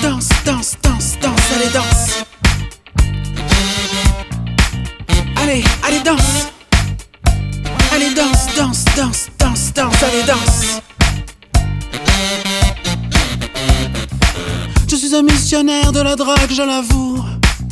danse, danse, danse, danse, allez danse. Allez, allez danse. Allez danse, danse, danse, danse, danse, allez danse. Je suis un missionnaire de la drague, je l'avoue.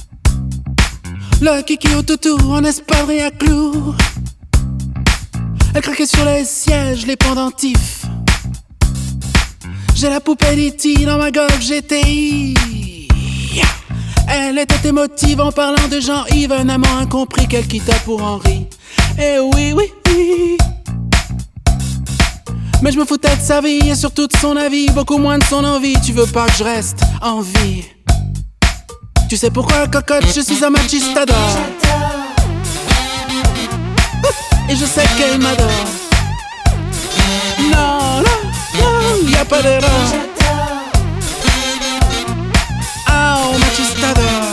Le kiki au toutou en espadrille à clous. Elle craquait sur les sièges, les pendentifs. J'ai la poupée d'E.T. dans ma Golf GTI. Elle était émotive en parlant de Jean-Yves, un amant incompris qu'elle quitta pour Henri. Eh oui, oui, oui. Mais je me foutais de sa vie et surtout de son avis, beaucoup moins de son envie. Tu veux pas que je reste en vie? Tu sais pourquoi, cocotte, je suis un machistador. Et je sais qu'elle m'adore. Non, non, non, y'a pas d'erreur. Oh, machistador.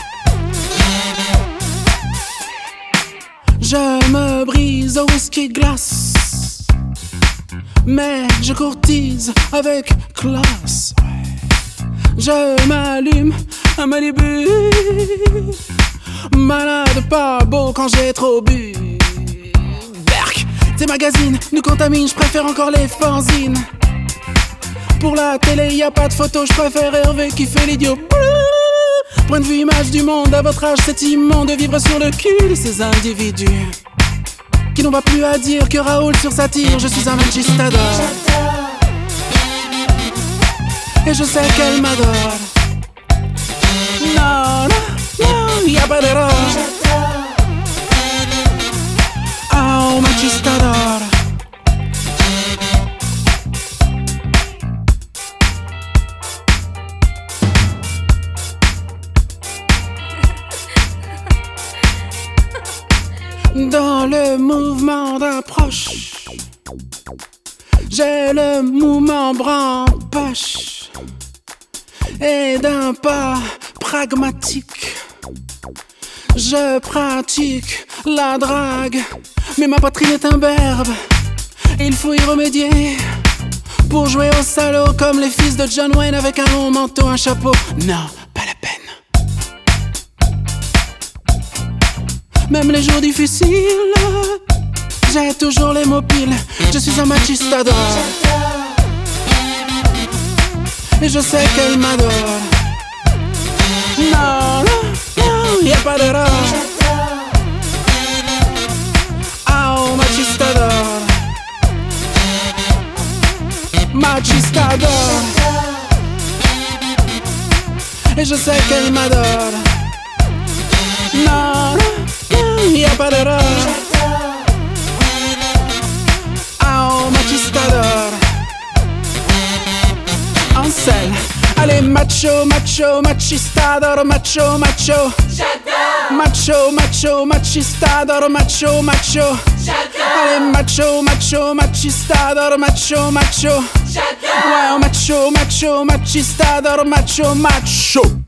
Je me brise au whisky de glace, mais je courtise avec classe. Je m'allume un Malibu. Malade, pas beau quand j'ai trop bu. Berk, tes magazines nous contaminent, je préfère encore les fanzines. Pour la télé, y a pas de photo, je préfère Hervé qui fait l'idiot. Point de vue image du monde, à votre âge c'est immonde de vivre sur le cul de ces individus qui n'ont pas plus à dire que Raoul sur sa tire. Je suis un machistador. Et je sais qu'elle m'adore. Non, non, non, y'a pas d'erreur. Oh, machistador. Dans le mouvement d'approche, j'ai le mouvement bras en poche. Et d'un pas pragmatique, je pratique la drague. Mais ma poitrine est un berbe, il faut y remédier. Pour jouer au salaud comme les fils de John Wayne avec un long manteau, un chapeau. Non, pas la peine. Même les jours difficiles, j'ai toujours les mots piles. Je suis un machistador. Et je sais qu'elle m'adore. Non, non, non, y'a pas d'erreur. Oh, machistador. Machistador. Et je sais qu'elle m'adore. Non, non, y'a pas d'erreur. Oh, machistador. En selle. Allez, macho, macho, machistador, macho, macho. J'adore. Macho, macho, machistador, macho, macho. J'adore. Allez, macho, macho, machistador, macho, macho. J'adore. Ouais, macho, macho, machistador, macho, macho.